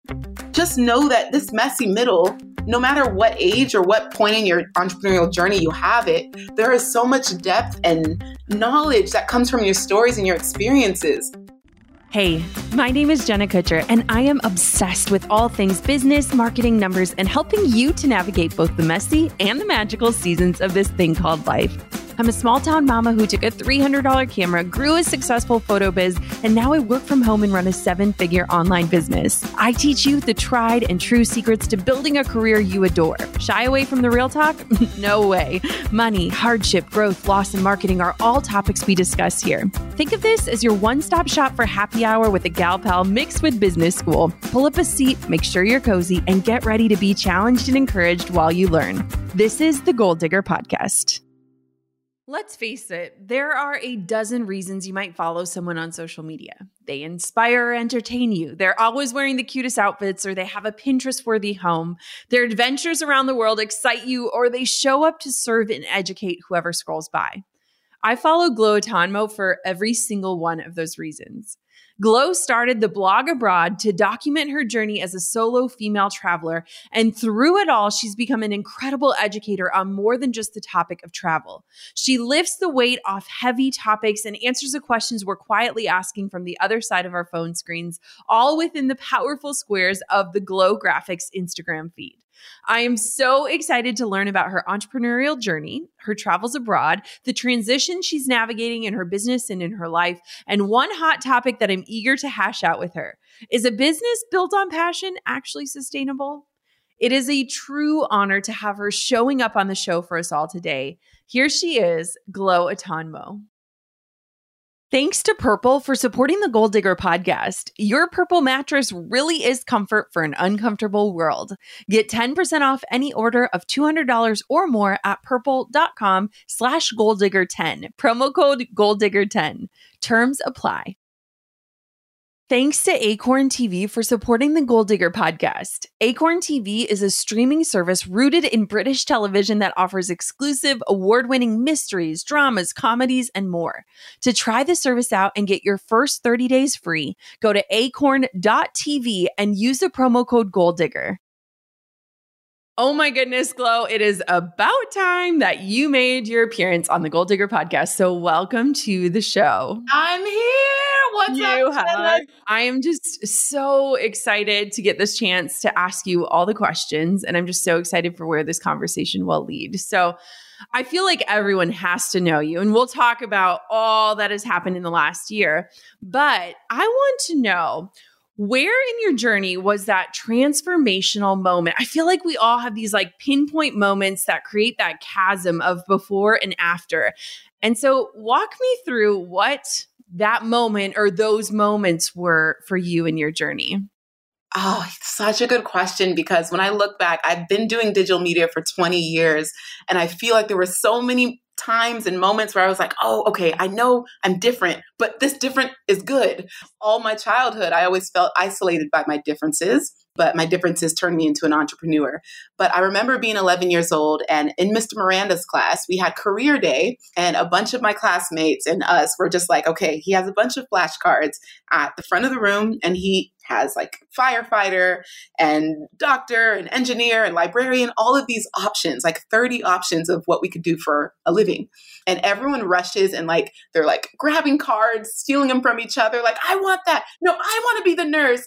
Just know that this messy middle, no matter what age or what point in your entrepreneurial journey you have it, there is so much depth and knowledge that comes from your stories and your experiences. Hey, my name is Jenna Kutcher, and I am obsessed with all things business, marketing, numbers, and helping you to navigate both the messy and the magical seasons of this thing called life. I'm a small town mama who took a $300 camera, grew a successful photo biz, and now I work from home and run a 7-figure online business. I teach you the tried and true secrets to building a career you adore. Shy away from the real talk? No way. Money, hardship, growth, loss, and marketing are all topics we discuss here. Think of this as your one-stop shop for happy hour with a gal pal mixed with business school. Pull up a seat, make sure you're cozy, and get ready to be challenged and encouraged while you learn. This is the Goal Digger Podcast. Let's face it, there are a dozen reasons you might follow someone on social media. They inspire or entertain you. They're always wearing the cutest outfits, or they have a Pinterest-worthy home. Their adventures around the world excite you, or they show up to serve and educate whoever scrolls by. I follow Glo Atonmo for every single one of those reasons. Glo started the blog abroad to document her journey as a solo female traveler, and through it all, she's become an incredible educator on more than just the topic of travel. She lifts the weight off heavy topics and answers the questions we're quietly asking from the other side of our phone screens, all within the powerful squares of the Glo Graphics Instagram feed. I am so excited to learn about her entrepreneurial journey, her travels abroad, the transition she's navigating in her business and in her life, and one hot topic that I'm eager to hash out with her. Is a business built on passion actually sustainable? It is a true honor to have her showing up on the show for us all today. Here she is, Glo Atonmo. Thanks to Purple for supporting the Goal Digger podcast. Your Purple mattress really is comfort for an uncomfortable world. Get 10% off any order of $200 or more at purple.com/goaldigger10. Promo code goaldigger10. Terms apply. Thanks to Acorn TV for supporting the Goal Digger podcast. Acorn TV is a streaming service rooted in British television that offers exclusive, award-winning mysteries, dramas, comedies, and more. To try the service out and get your first 30 days free, go to acorn.tv and use the promo code GoalDigger. Oh my goodness, Glo, it is about time that you made your appearance on the Goal Digger podcast. So welcome to the show. I'm here. What's up, Jenna? I am just so excited to get this chance to ask you all the questions. And I'm just so excited for where this conversation will lead. So I feel like everyone has to know you. And we'll talk about all that has happened in the last year. But I want to know, where in your journey was that transformational moment? I feel like we all have these like pinpoint moments that create that chasm of before and after. And so walk me through what that moment or those moments were for you in your journey. Oh, such a good question, because when I look back, I've been doing digital media for 20 years, and I feel like there were so many times and moments where I was like, oh, okay, I know I'm different, but this different is good. All my childhood, I always felt isolated by my differences, but my differences turned me into an entrepreneur. But I remember being 11 years old, and in Mr. Miranda's class, we had career day, and a bunch of my classmates and us were just like, okay, he has a bunch of flashcards at the front of the room, and he has like firefighter and doctor and engineer and librarian, all of these options, like 30 options of what we could do for a living. And everyone rushes and like, they're like grabbing cards, stealing them from each other. Like, I want that. No, I want to be the nurse.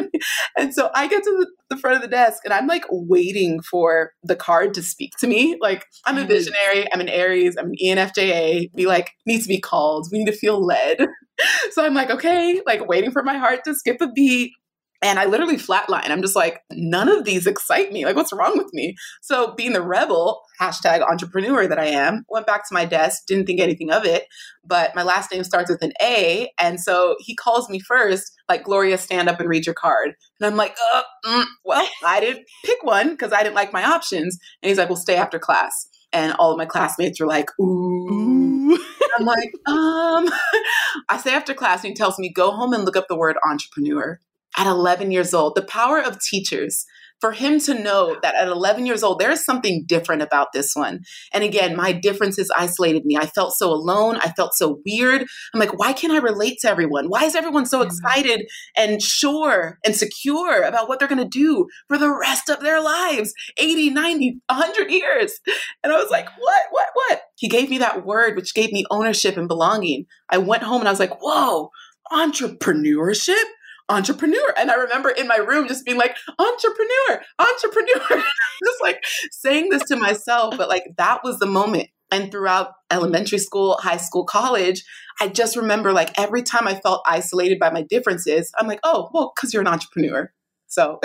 And so I get to the front of the desk and I'm like waiting for the card to speak to me. Like, I'm a visionary. I'm an Aries. I'm an ENFJA. Be like, needs to be called. We need to feel led. So I'm like, okay, like waiting for my heart to skip a beat. And I literally flatline. I'm just like, none of these excite me. Like, what's wrong with me? So being the rebel, #entrepreneur that I am, went back to my desk, didn't think anything of it. But my last name starts with an A. And so he calls me first, like, Gloria, stand up and read your card. And I'm like, well, I didn't pick one because I didn't like my options. And he's like, well, stay after class. And all of my classmates were like, ooh. I'm like, I stay after class and he tells me, go home and look up the word entrepreneur. At 11 years old, the power of teachers. for him to know that at 11 years old, there is something different about this one. And again, my differences isolated me. I felt so alone. I felt so weird. I'm like, why can't I relate to everyone? Why is everyone so excited and sure and secure about what they're going to do for the rest of their lives? 80, 90, 100 years. And I was like, what? He gave me that word, which gave me ownership and belonging. I went home and I was like, whoa, entrepreneurship? Entrepreneur. And I remember in my room just being like, entrepreneur, just like saying this to myself. But like, that was the moment. And throughout elementary school, high school, college, I just remember like every time I felt isolated by my differences, I'm like, oh, well, because you're an entrepreneur. So.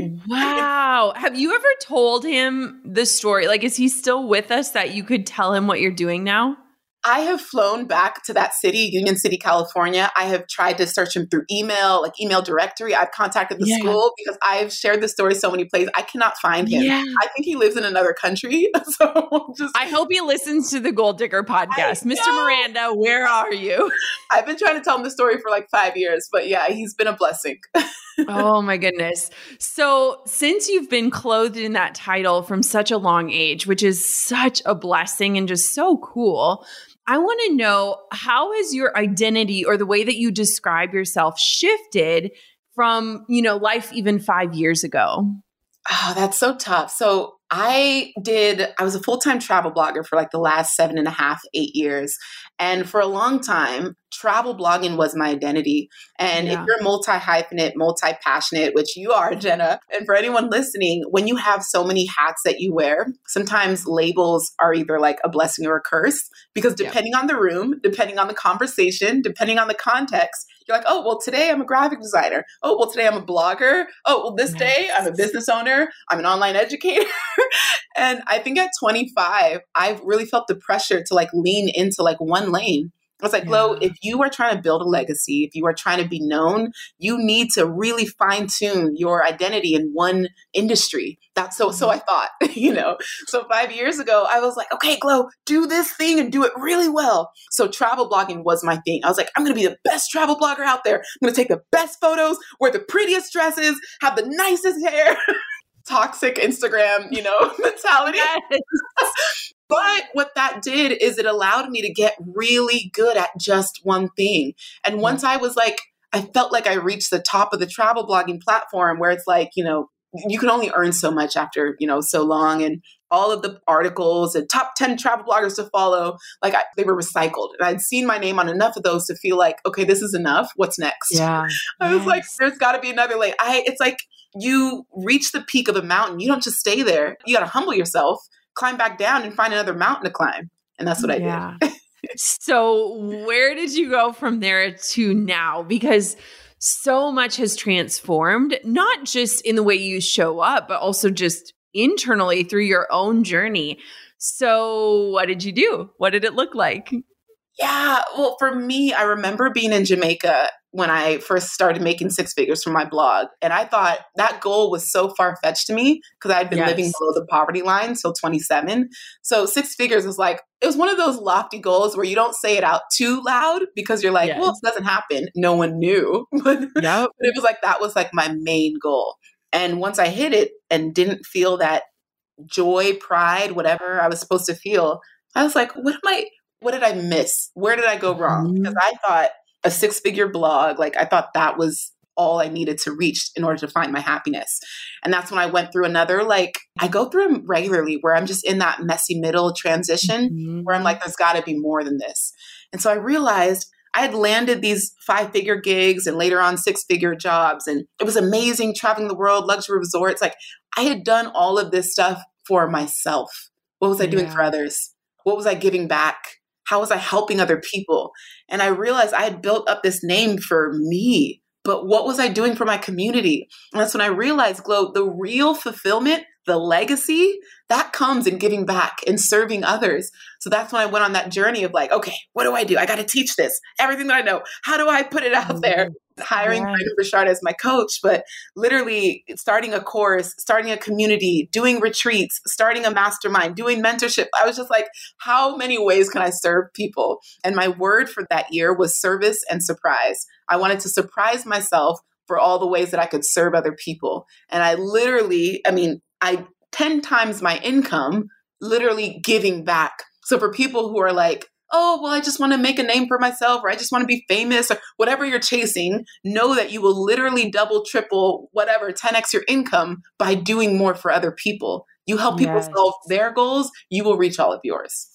Wow. Have you ever told him the story? Like, is he still with us that you could tell him what you're doing now? I have flown back to that city, Union City, California. I have tried to search him through email, like email directory. I've contacted the school because I've shared the story so many places. I cannot find him. Yeah. I think he lives in another country. So I hope he listens to the Gold Digger podcast. Mr. Miranda, where are you? I've been trying to tell him the story for like 5 years, but yeah, he's been a blessing. Oh my goodness. So since you've been clothed in that title from such a long age, which is such a blessing and just so cool, I want to know, how has your identity or the way that you describe yourself shifted from, life even 5 years ago? Oh, that's so tough. So I was a full-time travel blogger for like the last 7.5, 8 years. And for a long time, travel blogging was my identity. And if you're multi-hyphenate, multi-passionate, which you are, Jenna, and for anyone listening, when you have so many hats that you wear, sometimes labels are either like a blessing or a curse, because depending on the room, depending on the conversation, depending on the context, you're like, oh, well, today I'm a graphic designer. Oh, well, today I'm a blogger. Oh, well, this day I'm a business owner. I'm an online educator. And I think at 25, I've really felt the pressure to like lean into like one lane. I was like, Glo, if you are trying to build a legacy, if you are trying to be known, you need to really fine tune your identity in one industry. That's so I thought, So 5 years ago, I was like, okay, Glo, do this thing and do it really well. So travel blogging was my thing. I was like, I'm going to be the best travel blogger out there. I'm going to take the best photos, wear the prettiest dresses, have the nicest hair. Toxic Instagram, mentality. Yes. But what that did is it allowed me to get really good at just one thing. And once I was like, I felt like I reached the top of the travel blogging platform where it's like, you can only earn so much after, so long. And all of the articles and top 10 travel bloggers to follow, they were recycled. And I'd seen my name on enough of those to feel like, okay, this is enough. What's next? Yeah. I was like, there's got to be another lane. It's like you reach the peak of a mountain. You don't just stay there. You got to humble yourself, climb back down and find another mountain to climb. And that's what I did. So where did you go from there to now? Because so much has transformed, not just in the way you show up, but also just internally through your own journey. So what did you do? What did it look like? Yeah. Well, for me, I remember being in Jamaica when I first started making six figures from my blog. And I thought that goal was so far-fetched to me because I'd been living below the poverty line till 27. So 6 figures was like, it was one of those lofty goals where you don't say it out too loud because you're like, well, it doesn't happen. No one knew. But it was like, that was like my main goal. And once I hit it and didn't feel that joy, pride, whatever I was supposed to feel, I was like, what did I miss? Where did I go wrong? Because I thought a 6-figure blog, I thought that was all I needed to reach in order to find my happiness. And that's when I went through another, I go through them regularly where I'm just in that messy middle transition where I'm like, there's got to be more than this. And so I realized I had landed these 5-figure gigs and later on 6-figure jobs. And it was amazing traveling the world, luxury resorts. I had done all of this stuff for myself. What was I doing for others? What was I giving back? How was I helping other people? And I realized I had built up this name for me, but what was I doing for my community? And that's when I realized, Glo, the real fulfillment, the legacy, that comes in giving back and serving others. So that's when I went on that journey of okay, what do I do? I got to teach this, everything that I know. How do I put it out there? Hiring Brandon Burchard as my coach, but literally starting a course, starting a community, doing retreats, starting a mastermind, doing mentorship. I was just like, how many ways can I serve people? And my word for that year was service and surprise. I wanted to surprise myself for all the ways that I could serve other people. And I 10 times my income literally giving back. So for people who are like, oh, well, I just want to make a name for myself, or I just want to be famous, or whatever you're chasing, know that you will literally double, triple, whatever, 10x your income by doing more for other people. You help people solve their goals, you will reach all of yours.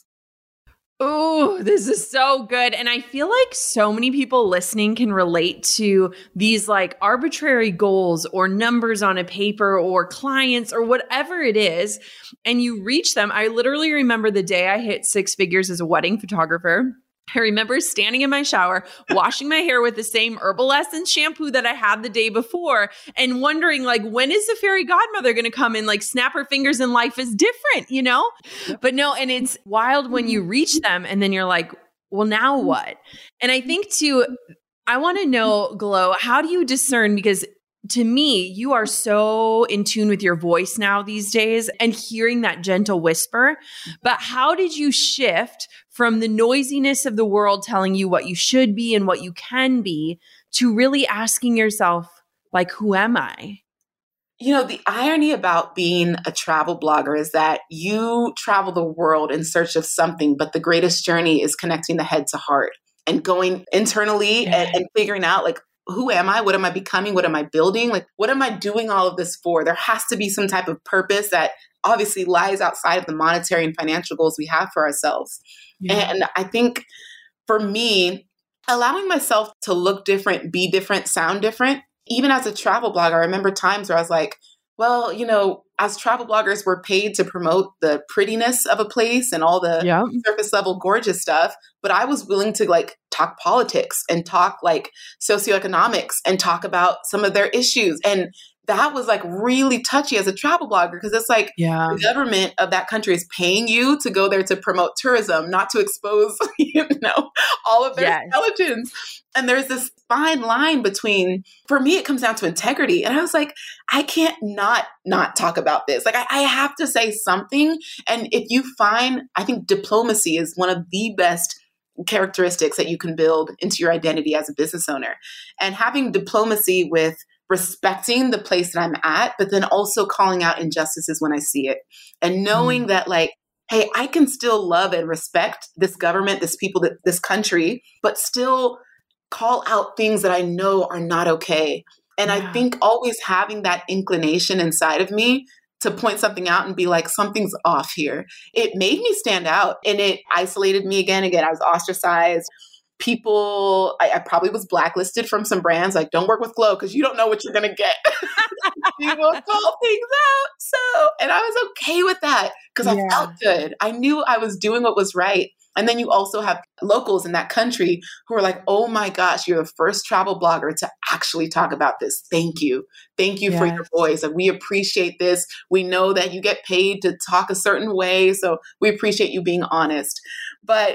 Oh, this is so good. And I feel like so many people listening can relate to these like arbitrary goals or numbers on a paper or clients or whatever it is. And you reach them. I literally remember the day I hit 6 figures as a wedding photographer. I remember standing in my shower, washing my hair with the same Herbal Essence shampoo that I had the day before and wondering like, when is the fairy godmother going to come and like snap her fingers and life is different, you know? Yep. But no, and it's wild when you reach them and then you're like, well, now what? And I think too, I want to know, Glo, how do you discern? Because to me, you are so in tune with your voice now these days and hearing that gentle whisper. But how did you shift from the noisiness of the world telling you what you should be and what you can be to really asking yourself, like, who am I? You know, the irony about being a travel blogger is that you travel the world in search of something, but the greatest journey is connecting the head to heart and going internally and figuring out like, who am I? What am I becoming? What am I building? Like, what am I doing all of this for? There has to be some type of purpose that obviously lies outside of the monetary and financial goals we have for ourselves. Yeah. And I think for me, allowing myself to look different, be different, sound different, even as a travel blogger, I remember times where I was like, well, you know, as travel bloggers, we're paid to promote the prettiness of a place and all the surface level gorgeous stuff. But I was willing to like talk politics and talk like socioeconomics and talk about some of their issues. And that was like really touchy as a travel blogger because it's like the government of that country is paying you to go there to promote tourism, not to expose, you know, all of their skeletons. And there's this fine line between, for me, it comes down to integrity. And I was like, I can't not talk about this. Like I have to say something. And if you find, I think diplomacy is one of the best characteristics that you can build into your identity as a business owner. And having diplomacy with respecting the place that I'm at, but then also calling out injustices when I see it. And knowing that like, hey, I can still love and respect this government, this people, this country, but still call out things that I know are not okay. And I think always having that inclination inside of me to point something out and be like, something's off here. It made me stand out and it isolated me again. I was ostracized. People, I probably was blacklisted from some brands, like don't work with Glo because you don't know what you're going to get. People call things out. And I was okay with that because I felt good. I knew I was doing what was right. And then you also have locals in that country who are like, oh my gosh, you're the first travel blogger to actually talk about this. Thank you. Thank you for your voice. And we appreciate this. We know that you get paid to talk a certain way. So we appreciate you being honest. But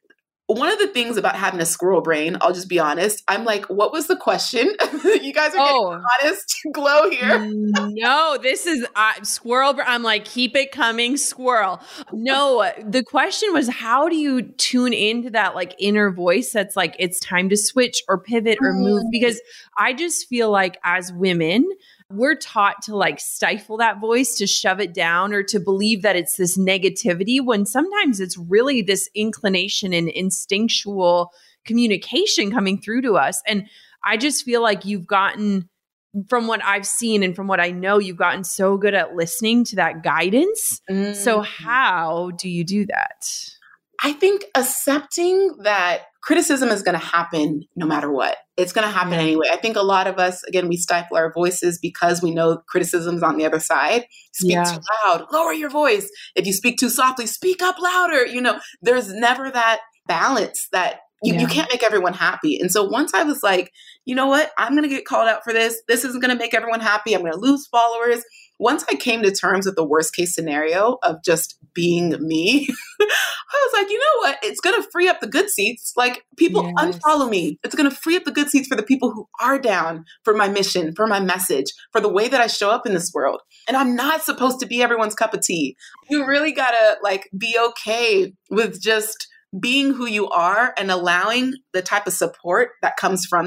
one of the things about having a squirrel brain, I'll just be honest, I'm like, what was the question? You guys are getting honest, Glo here. No, this is squirrel. I'm like, keep it coming, squirrel. No, the question was, how do you tune into that like inner voice that's like, it's time to switch or pivot or move? Because I just feel like as women, we're taught to like stifle that voice, to shove it down, or to believe that it's this negativity when sometimes it's really this inclination and instinctual communication coming through to us. And I just feel like you've gotten, from what I've seen and from what I know, you've gotten so good at listening to that guidance. So how do you do that? I think accepting that criticism is going to happen no matter what. It's going to happen anyway. I think a lot of us, again, we stifle our voices because we know criticism is on the other side. Speak too loud, lower your voice. If you speak too softly, speak up louder. You know, there's never that balance that you can't make everyone happy. And so once I was like, you know what, I'm going to get called out for this. This isn't going to make everyone happy. I'm going to lose followers. Once I came to terms with the worst case scenario of just being me, I was like, you know what? It's going to free up the good seats. Like people unfollow me. It's going to free up the good seats for the people who are down for my mission, for my message, for the way that I show up in this world. And I'm not supposed to be everyone's cup of tea. You really got to like be okay with just being who you are and allowing the type of support that comes from that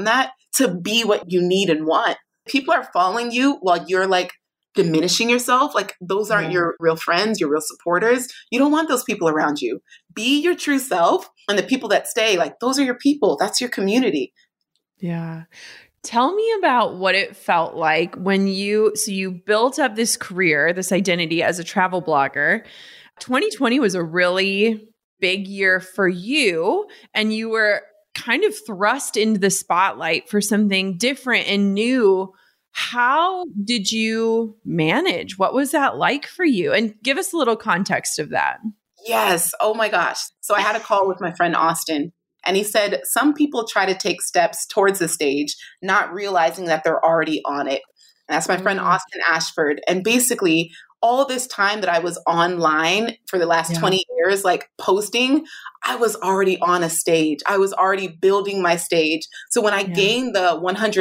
to be what you need and want. People are following you while you're like diminishing yourself. Like those aren't your real friends, your real supporters. You don't want those people around you. Be your true self. And the people that stay, like those are your people. That's your community. Yeah. Tell me about what it felt like when you built up this career, this identity as a travel blogger. 2020 was a really big year for you, and you were kind of thrust into the spotlight for something different and new. How did you manage? What was that like for you? And give us a little context of that. Yes. Oh my gosh. So I had a call with my friend Austin, and he said, some people try to take steps towards the stage, not realizing that they're already on it. And that's my friend Austin Ashford. And basically, all this time that I was online for the last 20 years, like posting, I was already on a stage. I was already building my stage. So when I gained the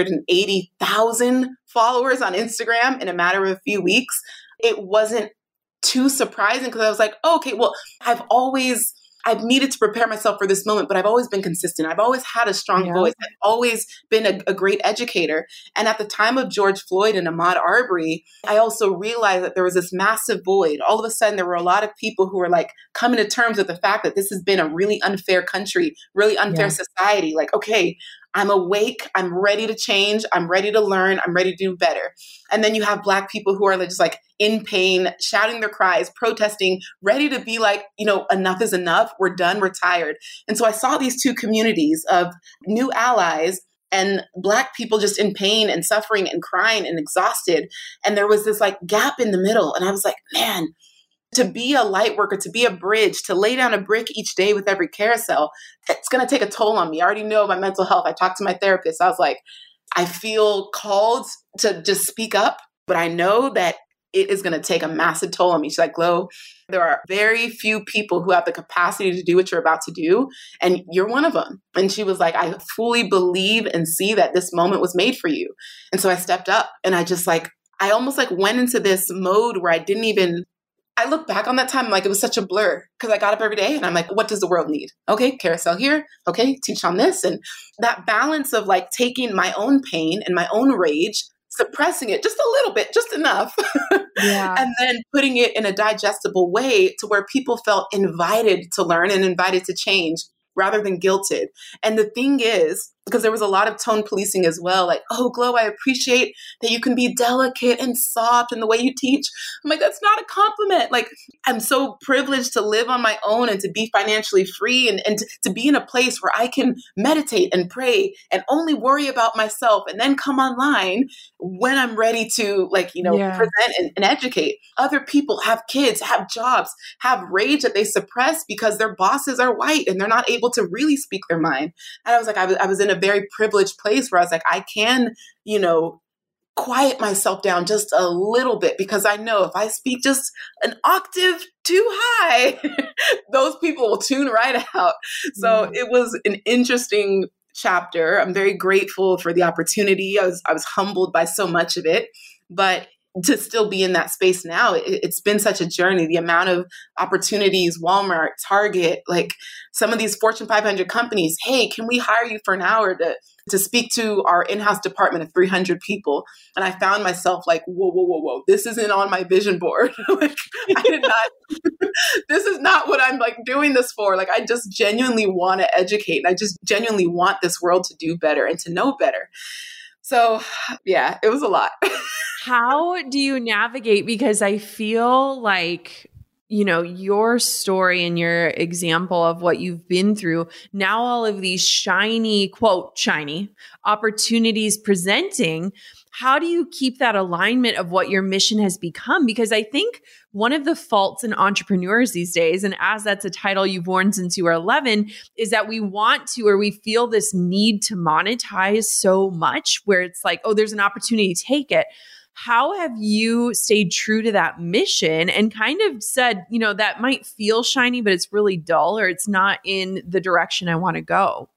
180,000 followers on Instagram in a matter of a few weeks, it wasn't too surprising because I was like, oh, okay, well, I've needed to prepare myself for this moment, but I've always been consistent. I've always had a strong voice. I've always been a great educator. And at the time of George Floyd and Ahmaud Arbery, I also realized that there was this massive void. All of a sudden, there were a lot of people who were like coming to terms with the fact that this has been a really unfair country, really unfair society. Like, okay, I'm awake. I'm ready to change. I'm ready to learn. I'm ready to do better. And then you have Black people who are just like in pain, shouting their cries, protesting, ready to be like, enough is enough. We're done. We're tired. And so I saw these two communities of new allies and Black people just in pain and suffering and crying and exhausted. And there was this like gap in the middle. And I was like, man, to be a light worker, to be a bridge, to lay down a brick each day with every carousel, it's going to take a toll on me. I already know my mental health. I talked to my therapist. I was like, I feel called to just speak up, but I know that it is going to take a massive toll on me. She's like, Glo, there are very few people who have the capacity to do what you're about to do, and you're one of them. And she was like, I fully believe and see that this moment was made for you. And so I stepped up, and I almost like went into this mode where I look back on that time, like it was such a blur because I got up every day and I'm like, what does the world need? Okay, carousel here. Okay, teach on this. And that balance of like taking my own pain and my own rage, suppressing it just a little bit, just enough, and then putting it in a digestible way to where people felt invited to learn and invited to change rather than guilted. And the thing is, because there was a lot of tone policing as well, like, oh, Glo, I appreciate that you can be delicate and soft in the way you teach. I'm like, that's not a compliment. Like, I'm so privileged to live on my own and to be financially free and to be in a place where I can meditate and pray and only worry about myself and then come online when I'm ready to present and educate. Other people have kids, have jobs, have rage that they suppress because their bosses are white and they're not able to really speak their mind. And I was like, I was in a very privileged place where I was like, I can, quiet myself down just a little bit because I know if I speak just an octave too high, those people will tune right out. So it was an interesting chapter. I'm very grateful for the opportunity. I was humbled by so much of it, but to still be in that space now, it's been such a journey. The amount of opportunities, Walmart, Target, like some of these Fortune 500 companies, hey, can we hire you for an hour to speak to our in-house department of 300 people? And I found myself like, whoa, this isn't on my vision board. Like, I did not, this is not what I'm like doing this for. Like, I just genuinely want to educate. And I just genuinely want this world to do better and to know better. So yeah, it was a lot. How do you navigate? Because I feel like, your story and your example of what you've been through, now all of these shiny, quote, shiny opportunities presenting, how do you keep that alignment of what your mission has become? Because I think one of the faults in entrepreneurs these days, and as that's a title you've worn since you were 11, is that we want to, or we feel this need to monetize so much where it's like, oh, there's an opportunity, take it. How have you stayed true to that mission and kind of said, that might feel shiny, but it's really dull or it's not in the direction I want to go?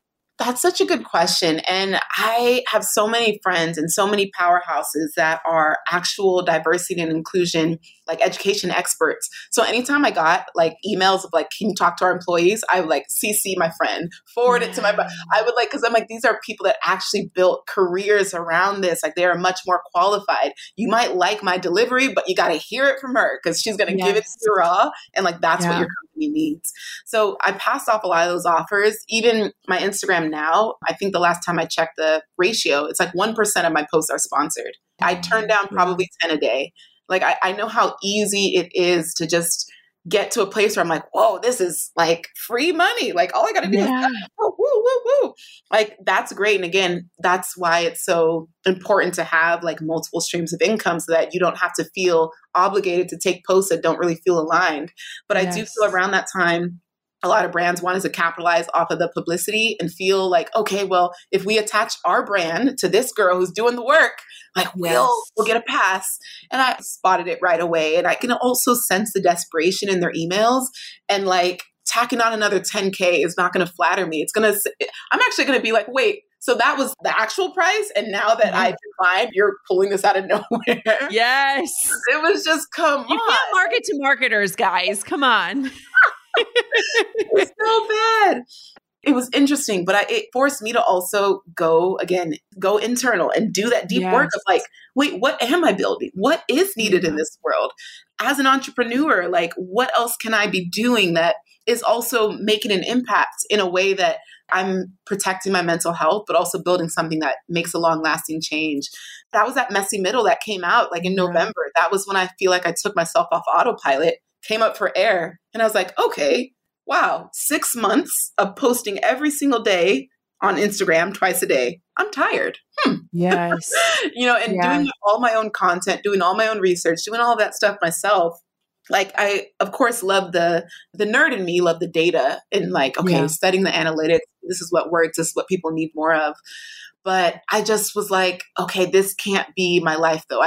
That's such a good question. And I have so many friends and so many powerhouses that are actual diversity and inclusion, like education experts. So anytime I got like emails of like, can you talk to our employees? I would like CC my friend, forward it to my, I would like, cause I'm like, these are people that actually built careers around this. Like they are much more qualified. You might like my delivery, but you got to hear it from her because she's going to give it to you raw. And like, that's what your company needs. So I passed off a lot of those offers. Even my Instagram now, I think the last time I checked the ratio, it's like 1% of my posts are sponsored. I turn down probably 10 a day. Like I know how easy it is to just get to a place where I'm like, whoa, this is like free money. Like all I got to do is woo, woo, woo. Like that's great. And again, that's why it's so important to have like multiple streams of income so that you don't have to feel obligated to take posts that don't really feel aligned. But I do feel around that time, a lot of brands wanted to capitalize off of the publicity and feel like, okay, well, if we attach our brand to this girl who's doing the work, like we'll get a pass. And I spotted it right away. And I can also sense the desperation in their emails, and like tacking on another 10K is not going to flatter me. I'm actually going to be like, wait, so that was the actual price. And now that I declined, you're pulling this out of nowhere. Yes. It was just, come on. You can't market to marketers, guys. Come on. It's so bad. It was interesting, but it forced me to also go internal and do that deep work of like, wait, what am I building? What is needed in this world? As an entrepreneur, like what else can I be doing that is also making an impact in a way that I'm protecting my mental health, but also building something that makes a long lasting change. That was that messy middle that came out like in November. That was when I feel like I took myself off autopilot, came up for air. And I was like, okay, wow, 6 months of posting every single day on Instagram twice a day. I'm tired. Yes. Doing all my own content, doing all my own research, doing all of that stuff myself. Like I, of course, love the nerd in me, love the data and like, okay, studying the analytics. This is what works. This is what people need more of. But I just was like, okay, this can't be my life though. I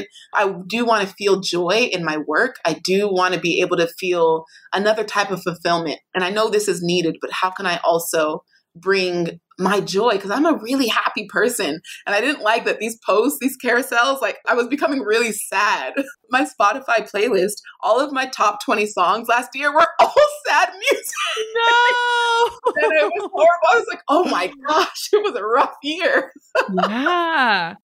do want to feel joy in my work. I do want to be able to feel another type of fulfillment. And I know this is needed, but how can I also bring my joy? Because I'm a really happy person. And I didn't like that these posts, these carousels, like I was becoming really sad. My Spotify playlist, all of my top 20 songs last year were all sad music. No! And it was horrible. I was like, oh my gosh, it was a rough year. Yeah.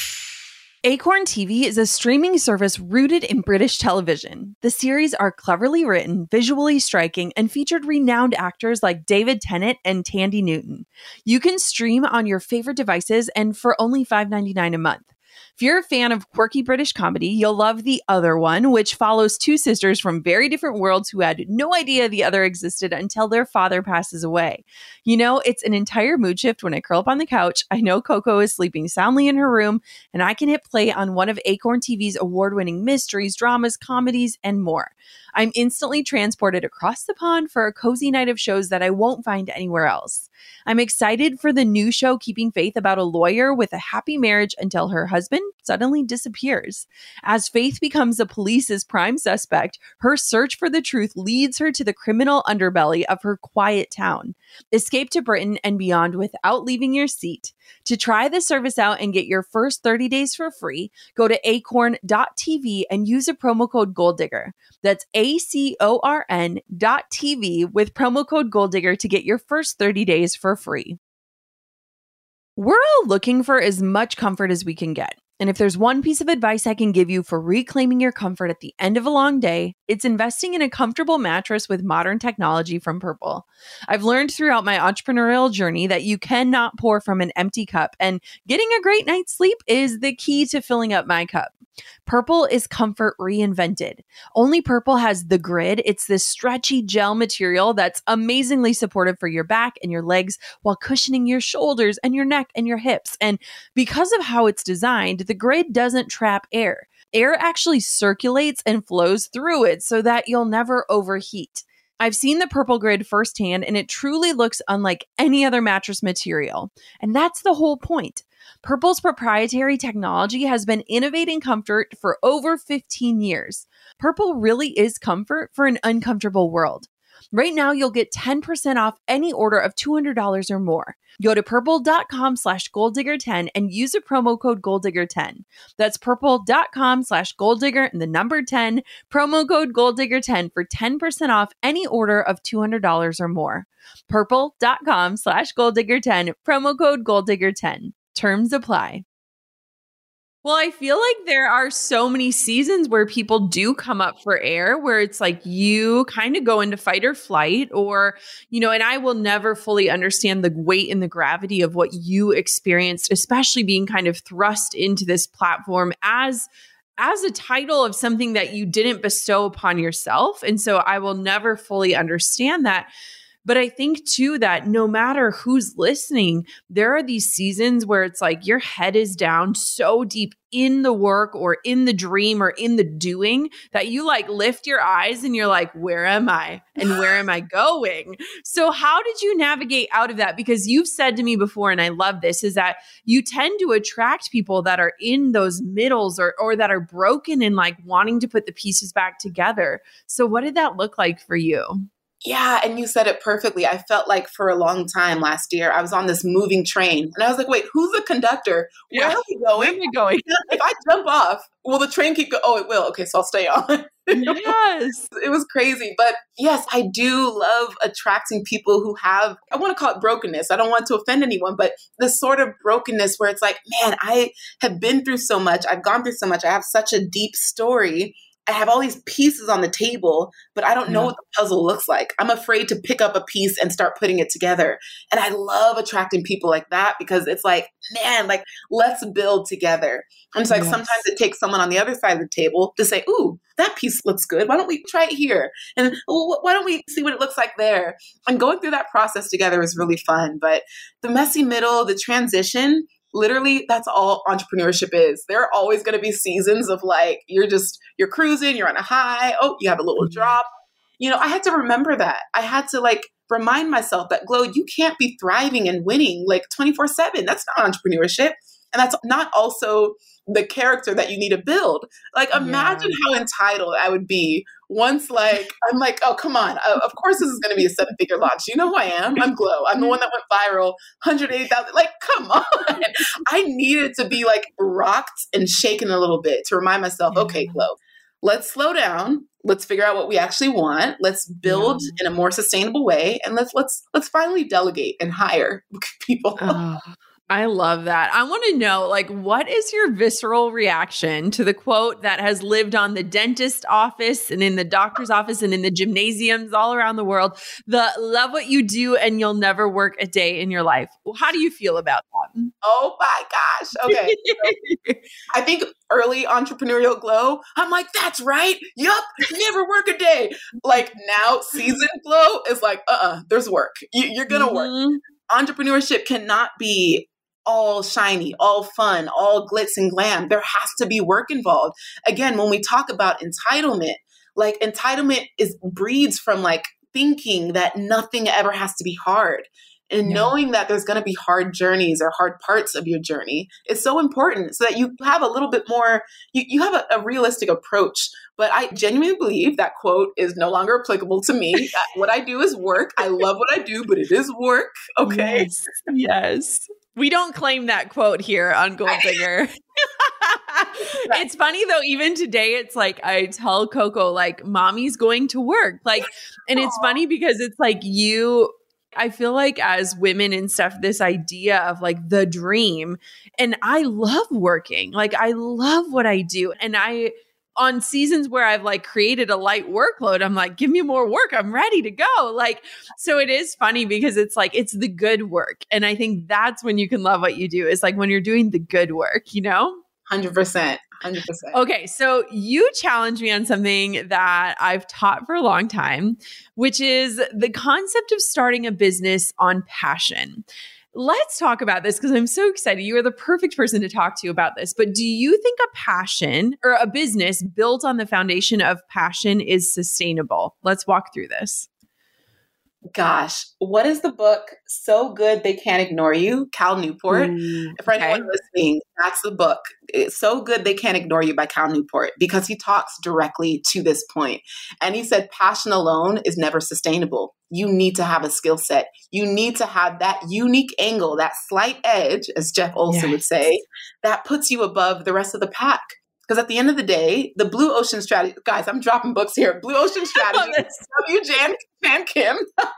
Acorn TV is a streaming service rooted in British television. The series are cleverly written, visually striking, and featured renowned actors like David Tennant and Tandy Newton. You can stream on your favorite devices and for only $5.99 a month. If you're a fan of quirky British comedy, you'll love The Other One, which follows two sisters from very different worlds who had no idea the other existed until their father passes away. You know, it's an entire mood shift when I curl up on the couch. I know Coco is sleeping soundly in her room, and I can hit play on one of Acorn TV's award-winning mysteries, dramas, comedies, and more. I'm instantly transported across the pond for a cozy night of shows that I won't find anywhere else. I'm excited for the new show Keeping Faith about a lawyer with a happy marriage until her husband suddenly disappears. As Faith becomes the police's prime suspect, her search for the truth leads her to the criminal underbelly of her quiet town. Escape to Britain and beyond without leaving your seat. To try the service out and get your first 30 days for free, go to acorn.tv and use a promo code GOLDDIGGER. That's ACORN.TV with promo code GOLDDIGGER to get your first 30 days for free. We're all looking for as much comfort as we can get. And if there's one piece of advice I can give you for reclaiming your comfort at the end of a long day, it's investing in a comfortable mattress with modern technology from Purple. I've learned throughout my entrepreneurial journey that you cannot pour from an empty cup, and getting a great night's sleep is the key to filling up my cup. Purple is comfort reinvented. Only Purple has the Grid. It's this stretchy gel material that's amazingly supportive for your back and your legs while cushioning your shoulders and your neck and your hips. And because of how it's designed, the Grid doesn't trap air. Air actually circulates and flows through it so that you'll never overheat. I've seen the Purple Grid firsthand, and it truly looks unlike any other mattress material. And that's the whole point. Purple's proprietary technology has been innovating comfort for over 15 years. Purple really is comfort for an uncomfortable world. Right now, you'll get 10% off any order of $200 or more. Go to purple.com/goaldigger10 and use a promo code goaldigger10. That's purple.com/goaldigger and the number 10, promo code goaldigger10 for 10% off any order of $200 or more. Purple.com/goaldigger10, promo code goaldigger10. Terms apply. Well, I feel like there are so many seasons where people do come up for air where it's like you kind of go into fight or flight or, and I will never fully understand the weight and the gravity of what you experienced, especially being kind of thrust into this platform as a title of something that you didn't bestow upon yourself. And so I will never fully understand that. But I think too that no matter who's listening, there are these seasons where it's like your head is down so deep in the work or in the dream or in the doing that you like lift your eyes and you're like, where am I? And where am I going? So how did you navigate out of that? Because you've said to me before, and I love this, is that you tend to attract people that are in those middles or that are broken and like wanting to put the pieces back together. So what did that look like for you? Yeah, and you said it perfectly. I felt like for a long time last year, I was on this moving train. And I was like, wait, who's the conductor? Where are we going? Where are we going? If I jump off, will the train keep going? Oh, it will. Okay, so I'll stay on. Yes. It was crazy. But yes, I do love attracting people who have, I want to call it brokenness. I don't want to offend anyone, but this sort of brokenness where it's like, man, I have been through so much. I've gone through so much. I have such a deep story. I have all these pieces on the table, but I don't know what the puzzle looks like. I'm afraid to pick up a piece and start putting it together. And I love attracting people like that because it's like, man, like, let's build together. And it's like sometimes it takes someone on the other side of the table to say, ooh, that piece looks good. Why don't we try it here? And why don't we see what it looks like there? And going through that process together is really fun. But the messy middle, the transition, literally, that's all entrepreneurship is. There are always going to be seasons of like, you're cruising, you're on a high. Oh, you have a little drop. I had to remember that. I had to like remind myself that, Glow, you can't be thriving and winning like 24/7. That's not entrepreneurship. And that's not also the character that you need to build. Like, imagine how entitled I would be once, like, I'm like, oh, come on. Of course, this is going to be a 7-figure launch. You know who I am? I'm Glow. I'm the one that went viral, 180,000. Like, come on. I needed to be like rocked and shaken a little bit to remind myself, okay, Glow, let's slow down. Let's figure out what we actually want. Let's build in a more sustainable way. And let's finally delegate and hire people. I love that. I want to know, like, what is your visceral reaction to the quote that has lived on the dentist office and in the doctor's office and in the gymnasiums all around the world? The love what you do and you'll never work a day in your life. Well, how do you feel about that? Oh my gosh. Okay. So, I think early entrepreneurial Glow, I'm like, that's right. Yup. Never work a day. Like now seasoned Glow is like, there's work. You're going to work. Entrepreneurship cannot be all shiny, all fun, all glitz and glam. There has to be work involved. Again, when we talk about entitlement, like entitlement breeds from like thinking that nothing ever has to be hard. And knowing that there's going to be hard journeys or hard parts of your journey is so important so that you have a little bit more, you have a realistic approach. But I genuinely believe that quote is no longer applicable to me. What I do is work. I love what I do, but it is work. Okay. Yes. We don't claim that quote here on Goal Digger. It's funny though, even today, it's like I tell Coco, like, mommy's going to work. Like, and it's funny because it's like I feel like as women and stuff, this idea of like the dream, and I love working. Like, I love what I do. And on seasons where I've like created a light workload, I'm like, give me more work. I'm ready to go. Like, so it is funny because it's like, it's the good work. And I think that's when you can love what you do, is like when you're doing the good work, 100%. 100%. Okay. So you challenged me on something that I've taught for a long time, which is the concept of starting a business on passion. Let's talk about this because I'm so excited. You are the perfect person to talk to about this. But do you think a passion or a business built on the foundation of passion is sustainable? Let's walk through this. Gosh, what is the book? So Good They Can't Ignore You, Cal Newport. For anyone listening, that's the book. It's So Good They Can't Ignore You by Cal Newport, because he talks directly to this point. And he said, passion alone is never sustainable. You need to have a skill set. You need to have that unique angle, that slight edge, as Jeff Olson would say, that puts you above the rest of the pack. Because at the end of the day, the Blue Ocean Strategy, guys, I'm dropping books here. Blue Ocean Strategy, Jan Kim.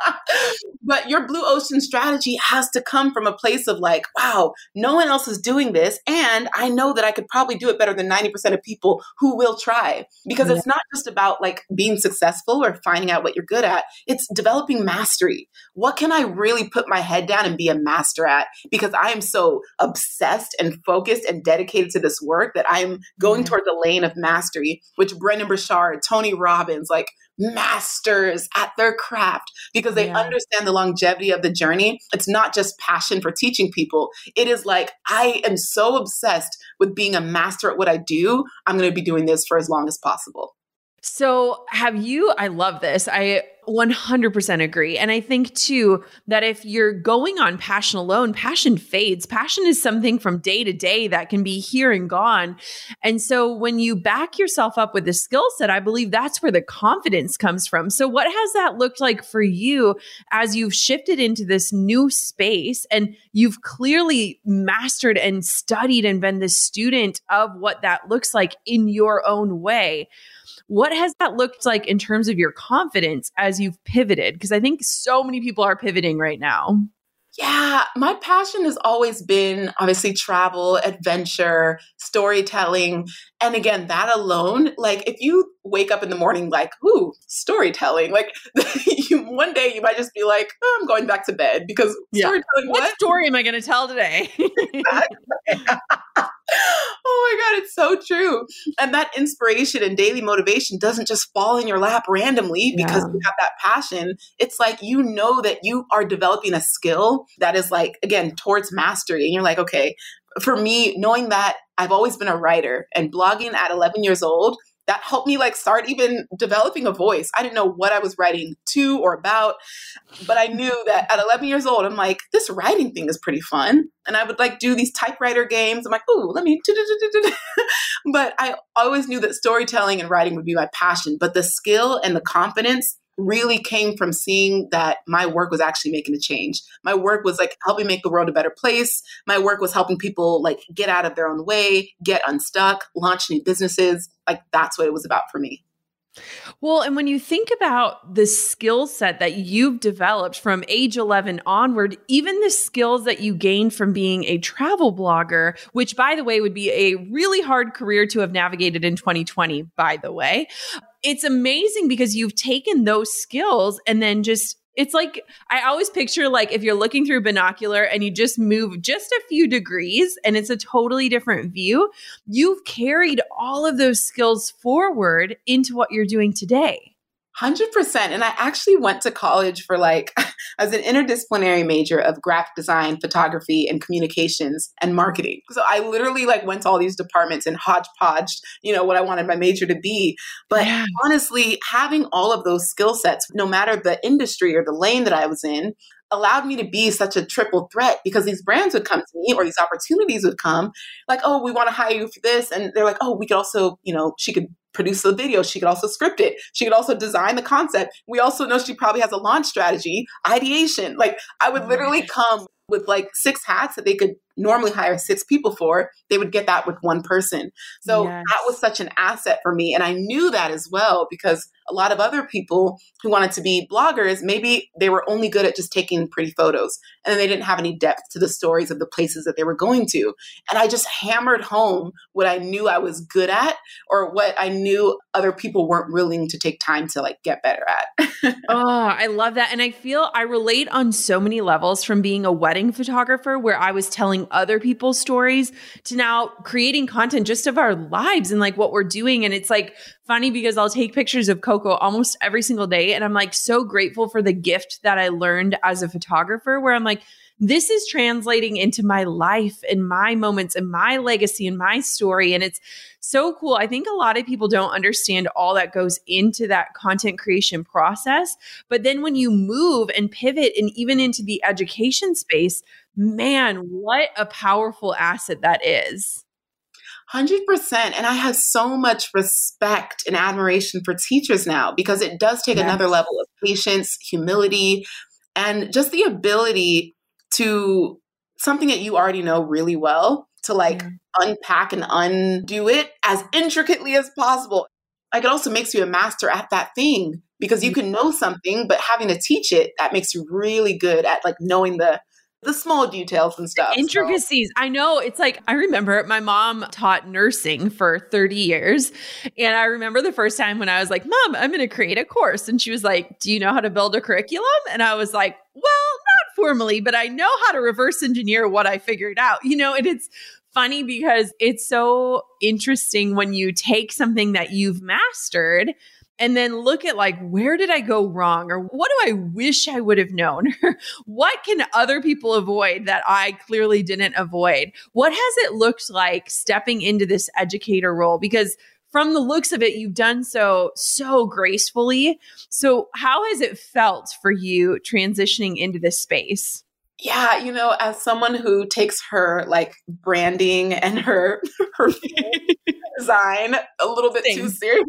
But your Blue Ocean Strategy has to come from a place of like, wow, no one else is doing this. And I know that I could probably do it better than 90% of people who will try. Because it's not just about like being successful or finding out what you're good at. It's developing mastery. What can I really put my head down and be a master at? Because I am so obsessed and focused and dedicated to this work that I'm going toward the lane of mastery, which Brendon Burchard, Tony Robbins, like masters at their craft, because they understand the longevity of the journey. It's not just passion for teaching people. It is like, I am so obsessed with being a master at what I do. I'm going to be doing this for as long as possible. So I love this. I 100% agree. And I think too, that if you're going on passion alone, passion fades. Passion is something from day to day that can be here and gone. And so when you back yourself up with a skill set, I believe that's where the confidence comes from. So what has that looked like for you as you've shifted into this new space and you've clearly mastered and studied and been the student of what that looks like in your own way? What has that looked like in terms of your confidence as you've pivoted? Because I think so many people are pivoting right now. Yeah, my passion has always been obviously travel, adventure, storytelling. And again, that alone, like if you wake up in the morning like, ooh, storytelling, like one day you might just be like, oh, I'm going back to bed because storytelling, what story am I going to tell today? Oh my God, it's so true. And that inspiration and daily motivation doesn't just fall in your lap randomly because you have that passion. It's like, you know that you are developing a skill that is like, again, towards mastery. And you're like, okay, for me, knowing that I've always been a writer and blogging at 11 years old, that helped me like start even developing a voice. I didn't know what I was writing to or about, but I knew that at 11 years old, I'm like, this writing thing is pretty fun. And I would like do these typewriter games. I'm like, ooh, let me. But I always knew that storytelling and writing would be my passion. But the skill and the confidence really came from seeing that my work was actually making a change. My work was like helping make the world a better place. My work was helping people like get out of their own way, get unstuck, launch new businesses. Like that's what it was about for me. Well, and when you think about the skill set that you've developed from age 11 onward, even the skills that you gained from being a travel blogger, which by the way, would be a really hard career to have navigated in 2020, by the way, it's amazing because you've taken those skills and then just it's like, I always picture like if you're looking through a binocular and you just move just a few degrees and it's a totally different view, you've carried all of those skills forward into what you're doing today. 100%. And I actually went to college for like, I was an interdisciplinary major of graphic design, photography, and communications and marketing. So I literally like went to all these departments and hodgepodged, what I wanted my major to be. But honestly, having all of those skill sets, no matter the industry or the lane that I was in, allowed me to be such a triple threat because these brands would come to me or these opportunities would come like, oh, we want to hire you for this. And they're like, oh, we could also, she could produce the video. She could also script it. She could also design the concept. We also know she probably has a launch strategy, ideation. Like I would literally come with like 6 hats that they could normally hire 6 people for. They would get that with one person. So that was such an asset for me. And I knew that as well because a lot of other people who wanted to be bloggers, maybe they were only good at just taking pretty photos and then they didn't have any depth to the stories of the places that they were going to. And I just hammered home what I knew I was good at or what I knew other people weren't willing to take time to like get better at. Oh, I love that. And I feel I relate on so many levels from being a wedding photographer where I was telling other people's stories to now creating content just of our lives and like what we're doing. And it's like funny because I'll take pictures of Coco almost every single day. And I'm like so grateful for the gift that I learned as a photographer, where I'm like, this is translating into my life and my moments and my legacy and my story. And it's so cool. I think a lot of people don't understand all that goes into that content creation process. But then when you move and pivot and even into the education space, man, what a powerful asset that is. 100%. And I have so much respect and admiration for teachers now, because it does take another level of patience, humility, and just the ability to something that you already know really well to like unpack and undo it as intricately as possible. Like, it also makes you a master at that thing, because you can know something, but having to teach it, that makes you really good at like knowing the small details and stuff. Intricacies. So. I know. It's like, I remember my mom taught nursing for 30 years. And I remember the first time when I was like, Mom, I'm going to create a course. And she was like, do you know how to build a curriculum? And I was like, well, not formally, but I know how to reverse engineer what I figured out, and it's funny because it's so interesting when you take something that you've mastered and then look at like, where did I go wrong? Or what do I wish I would have known? What can other people avoid that I clearly didn't avoid? What has it looked like stepping into this educator role? Because from the looks of it, you've done so gracefully. So how has it felt for you transitioning into this space? Yeah, as someone who takes her like branding and her design a little bit too seriously.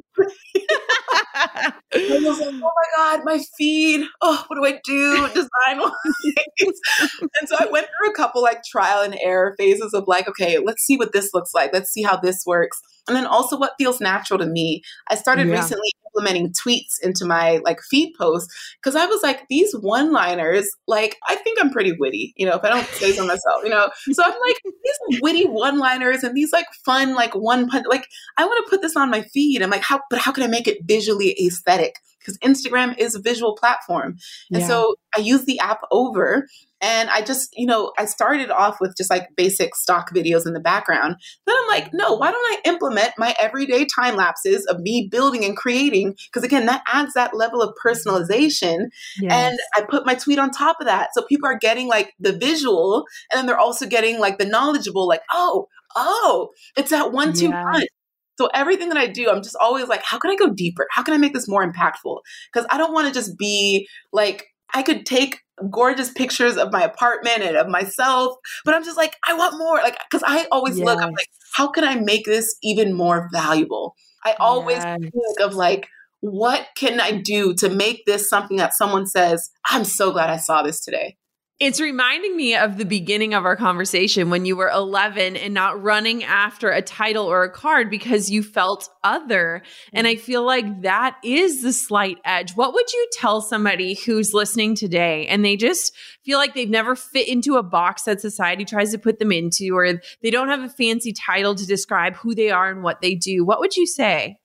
I was like, oh my God, my feed. Oh, what do I do design-wise? And so I went through a couple like trial and error phases of like, okay, let's see what this looks like. Let's see how this works. And then also what feels natural to me. I started recently implementing tweets into my like feed posts, because I was like, these one-liners, like, I think I'm pretty witty, if I don't say so myself, So I'm like, these witty one-liners and these like fun, like one punch, like I want to put this on my feed. I'm like, how can I make it visually aesthetic? Because Instagram is a visual platform. And so I use the app Over, and I just, I started off with just like basic stock videos in the background. Then I'm like, no, why don't I implement my everyday time lapses of me building and creating? Because again, that adds that level of personalization. Yes. And I put my tweet on top of that. So people are getting like the visual, and then they're also getting like the knowledgeable, like, oh, it's that 1-2 punch. So everything that I do, I'm just always like, how can I go deeper? How can I make this more impactful? Because I don't want to just be like, I could take gorgeous pictures of my apartment and of myself, but I'm just like, I want more. Like, because I always look, I'm like, how can I make this even more valuable? I always think of like, what can I do to make this something that someone says, I'm so glad I saw this today. It's reminding me of the beginning of our conversation when you were 11 and not running after a title or a card because you felt other. And I feel like that is the slight edge. What would you tell somebody who's listening today and they just feel like they've never fit into a box that society tries to put them into, or they don't have a fancy title to describe who they are and what they do? What would you say?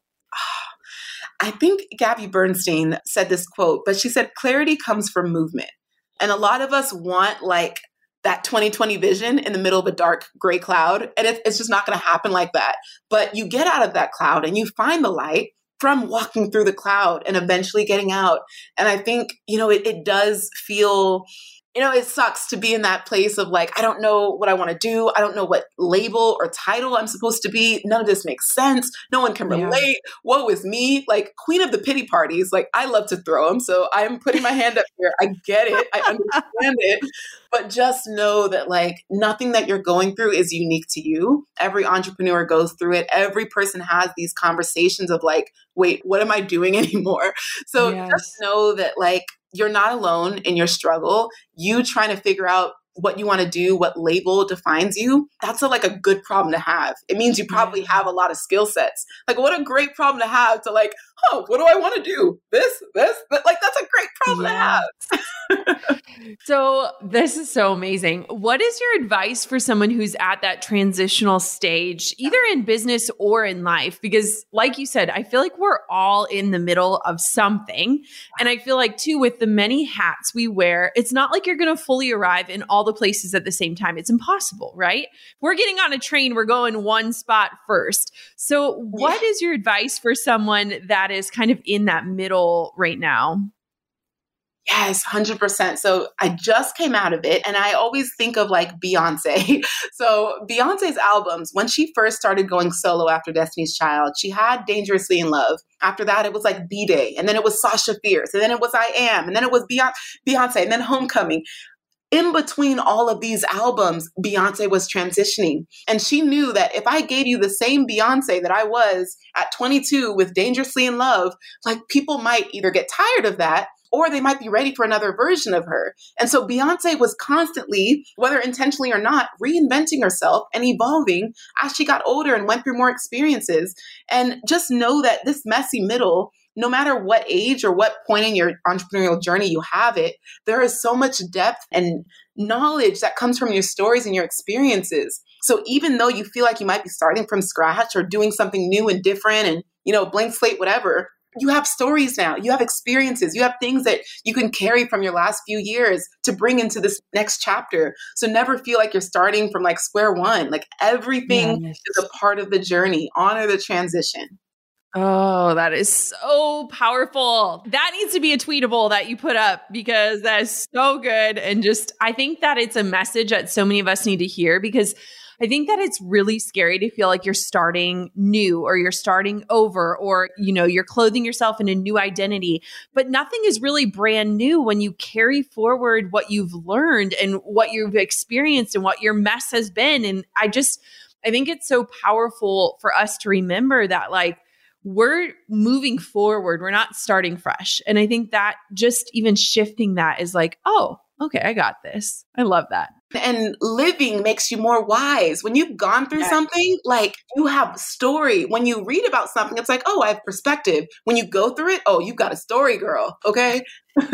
I think Gabby Bernstein said this quote, but she said, clarity comes from movement. And a lot of us want like that 2020 vision in the middle of a dark gray cloud. And it's just not going to happen like that. But you get out of that cloud and you find the light from walking through the cloud and eventually getting out. And I think, it does feel, it sucks to be in that place of like, I don't know what I want to do. I don't know what label or title I'm supposed to be. None of this makes sense. No one can relate. Woe is me. Like, queen of the pity parties. Like, I love to throw them. So I'm putting my hand up here. I get it. I understand it. But just know that like nothing that you're going through is unique to you. Every entrepreneur goes through it. Every person has these conversations of like, wait, what am I doing anymore? So just know that like, you're not alone in your struggle. You trying to figure out what you want to do, what label defines you. That's like a good problem to have. It means you probably have a lot of skill sets. Like, what a great problem to have to like, what do I want to do? This, like, that's a great problem to have. So this is so amazing. What is your advice for someone who's at that transitional stage, either in business or in life? Because like you said, I feel like we're all in the middle of something. And I feel like too, with the many hats we wear, it's not like you're going to fully arrive in all all the places at the same time. It's impossible, right? If we're getting on a train, we're going one spot first. So what is your advice for someone that is kind of in that middle right now? Yes, 100%. So I just came out of it and I always think of like Beyonce. So Beyonce's albums, when she first started going solo after Destiny's Child, she had Dangerously in Love. After that, it was like B-Day. And then it was Sasha Fierce. And then it was I Am. And then it was Beyonce. And then Homecoming. In between all of these albums, Beyonce was transitioning. And she knew that if I gave you the same Beyonce that I was at 22 with Dangerously in Love, like people might either get tired of that or they might be ready for another version of her. And so Beyonce was constantly, whether intentionally or not, reinventing herself and evolving as she got older and went through more experiences. And just know that this messy middle, no matter what age or what point in your entrepreneurial journey you have it, there is so much depth and knowledge that comes from your stories and your experiences. So even though you feel like you might be starting from scratch or doing something new and different and, blank slate, whatever, you have stories now, you have experiences, you have things that you can carry from your last few years to bring into this next chapter. So never feel like you're starting from like square one. Like everything is a part of the journey. Honor the transition. Oh, that is so powerful. That needs to be a tweetable that you put up because that is so good. And I think that it's a message that so many of us need to hear because I think that it's really scary to feel like you're starting new or you're starting over or, you're clothing yourself in a new identity, but nothing is really brand new when you carry forward what you've learned and what you've experienced and what your mess has been. And I think it's so powerful for us to remember that we're moving forward. We're not starting fresh. And I think that just even shifting that is like, oh, okay, I got this. I love that. And living makes you more wise. When you've gone through something, you have a story. When you read about something, it's like, oh, I have perspective. When you go through it, oh, you got a story, girl. Okay.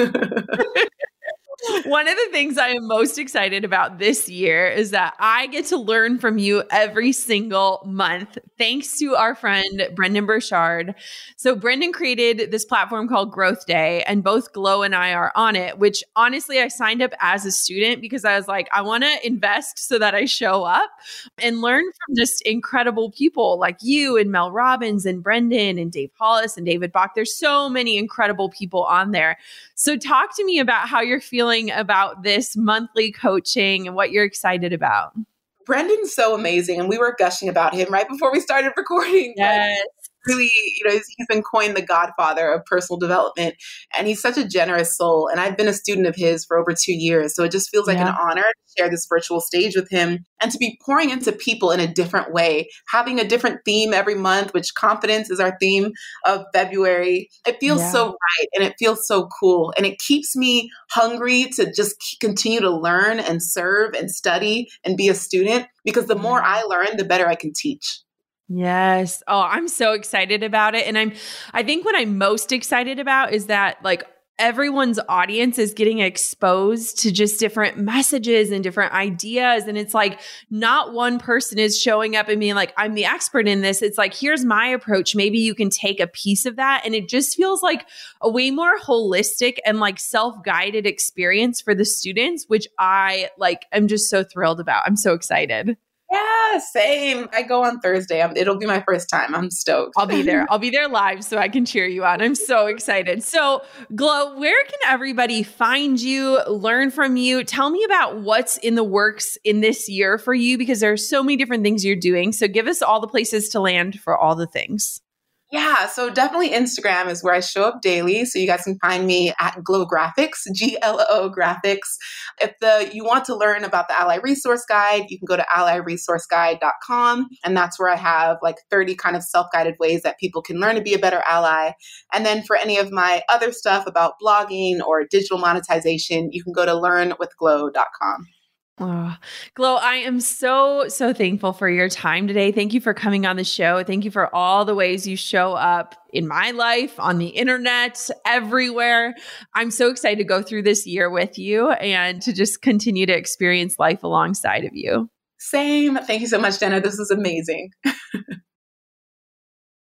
One of the things I am most excited about this year is that I get to learn from you every single month, thanks to our friend, Brendon Burchard. So Brendon created this platform called Growth Day, and both Glow and I are on it, which honestly, I signed up as a student because I was like, I want to invest so that I show up and learn from just incredible people like you and Mel Robbins and Brendon and Dave Hollis and David Bach. There's so many incredible people on there. So talk to me about how you're feeling about this monthly coaching and what you're excited about. Brendon's so amazing. And we were gushing about him right before we started recording. Yes. Really, he's been coined the godfather of personal development, and he's such a generous soul. And I've been a student of his for over 2 years. So it just feels like an honor to share this virtual stage with him and to be pouring into people in a different way, having a different theme every month, which confidence is our theme of February. It feels so right. And it feels so cool. And it keeps me hungry to just continue to learn and serve and study and be a student, because the more I learn, the better I can teach. Yes. Oh, I'm so excited about it. And I think what I'm most excited about is that everyone's audience is getting exposed to just different messages and different ideas. And it's not one person is showing up and being like, I'm the expert in this. It's here's my approach. Maybe you can take a piece of that. And it just feels like a way more holistic and self-guided experience for the students, which I am just so thrilled about. I'm so excited. Yeah, same. I go on Thursday. It'll be my first time. I'm stoked. I'll be there. I'll be there live so I can cheer you on. I'm so excited. So, Glow, where can everybody find you, learn from you? Tell me about what's in the works in this year for you, because there are so many different things you're doing. So give us all the places to land for all the things. Yeah, so definitely Instagram is where I show up daily. So you guys can find me at Glow Graphics, GLO Graphics. If you want to learn about the Ally Resource Guide, you can go to allyresourceguide.com. And that's where I have 30 kind of self-guided ways that people can learn to be a better ally. And then for any of my other stuff about blogging or digital monetization, you can go to learnwithglow.com. Oh, Glow, I am so, so thankful for your time today. Thank you for coming on the show. Thank you for all the ways you show up in my life, on the internet, everywhere. I'm so excited to go through this year with you and to just continue to experience life alongside of you. Same. Thank you so much, Jenna. This was amazing.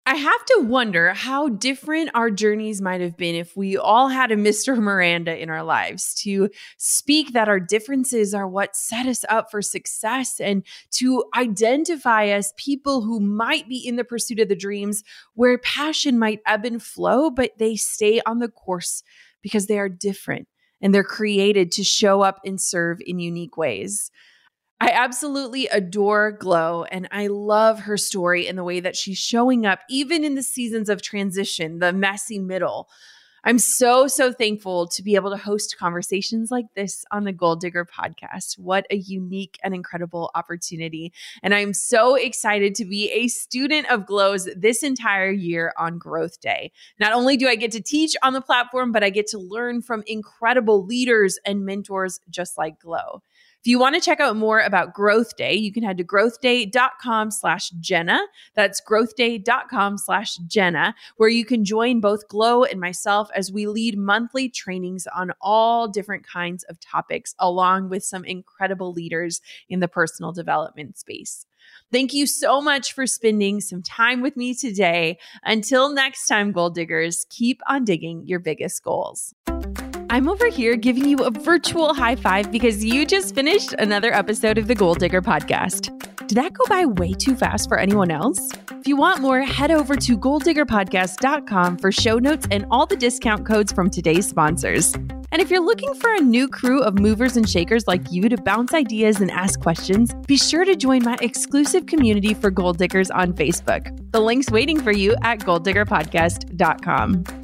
I have to wonder how different our journeys might have been if we all had a Mr. Miranda in our lives to speak that our differences are what set us up for success and to identify as people who might be in the pursuit of the dreams where passion might ebb and flow, but they stay on the course because they are different and they're created to show up and serve in unique ways. I absolutely adore Glo, and I love her story and the way that she's showing up, even in the seasons of transition, the messy middle. I'm so thankful to be able to host conversations like this on the Goal Digger podcast. What a unique and incredible opportunity. And I'm so excited to be a student of Glo's this entire year on Growth Day. Not only do I get to teach on the platform, but I get to learn from incredible leaders and mentors just like Glo. If you want to check out more about Growth Day, you can head to growthday.com/Jenna. That's growthday.com/Jenna, where you can join both Glo and myself as we lead monthly trainings on all different kinds of topics, along with some incredible leaders in the personal development space. Thank you so much for spending some time with me today. Until next time, Goal Diggers, keep on digging your biggest goals. I'm over here giving you a virtual high five because you just finished another episode of the Goal Digger podcast. Did that go by way too fast for anyone else? If you want more, head over to goaldiggerpodcast.com for show notes and all the discount codes from today's sponsors. And if you're looking for a new crew of movers and shakers like you to bounce ideas and ask questions, be sure to join my exclusive community for Goal Diggers on Facebook. The link's waiting for you at goaldiggerpodcast.com.